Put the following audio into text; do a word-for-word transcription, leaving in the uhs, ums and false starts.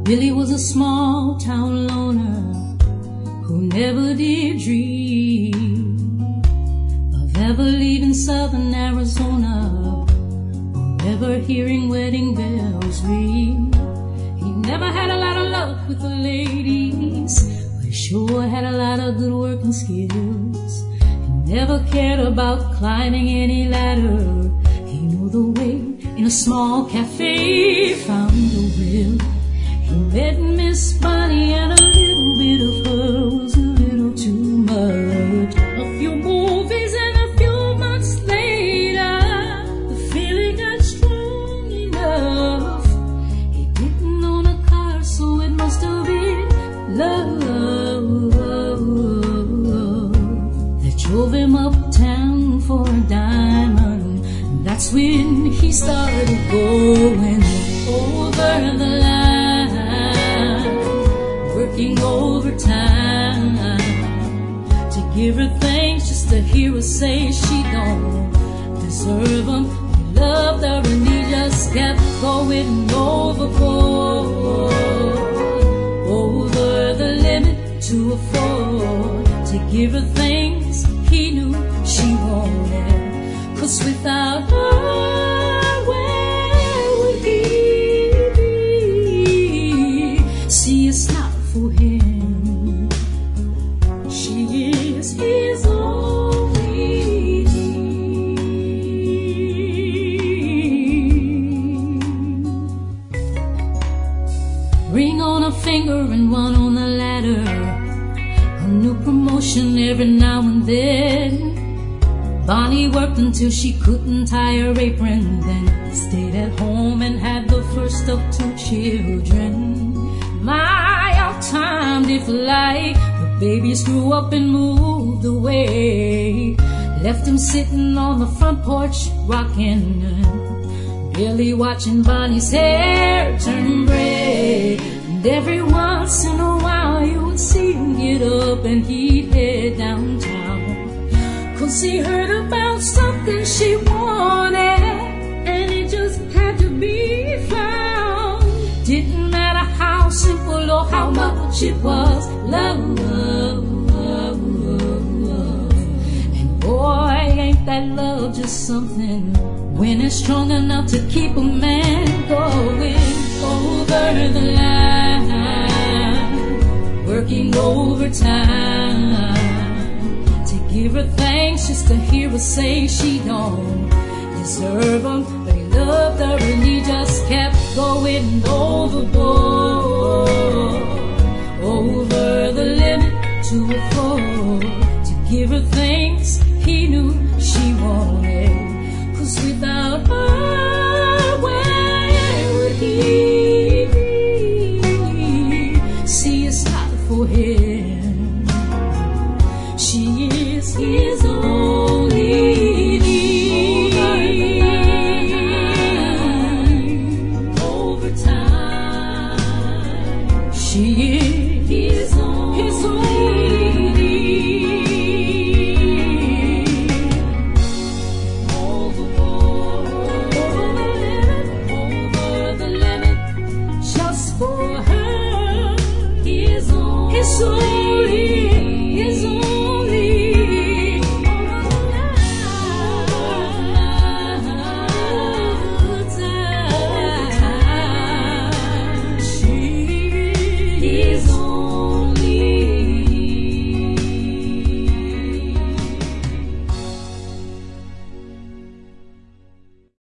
Billy was a small town loner who never did dream of ever leaving southern Arizona or ever hearing wedding bells ring. He never had a lot of luck with the ladies, but he sure had a lot of good working skills. He never cared about climbing any ladder. He knew the way in a small cafe, found a will. He met Miss Bonnie and a little bit of her was a little too much. A few movies and a few months later, the feeling got strong enough. He didn't own a car, so it must have been love that drove him uptown for a diamond. And that's when he started going over the line, working overtime to give her thanks just to hear her say she don't deserve them. He loved her and he just kept going overboard, over the limit to afford to give her things he knew she wanted. 'Cause without her, where would he be? See, it's not for him. She is his only dream. Ring on a finger and one on the ladder, a new promotion every now and then. Bonnie worked until she couldn't tie her apron, then stayed at home and had the first of two children. My, how time did fly. The babies grew up and moved away, left him sitting on the front porch rocking, Billy watching Bonnie's hair turn gray. And every once in a while you would see him get up and he'd head downtown, 'cause he heard about something she wanted and it just had to be found. Didn't matter how simple or how much it was, love, love, love, love. And boy, ain't that love just something when it's strong enough to keep a man going over the line, working overtime, give her thanks just to hear her say she don't deserve them. But he loved her and he just kept going overboard, over the limit to afford to give her things he knew she wanted. 'Cause without her, where would he be? See, it's not for him. She is his own.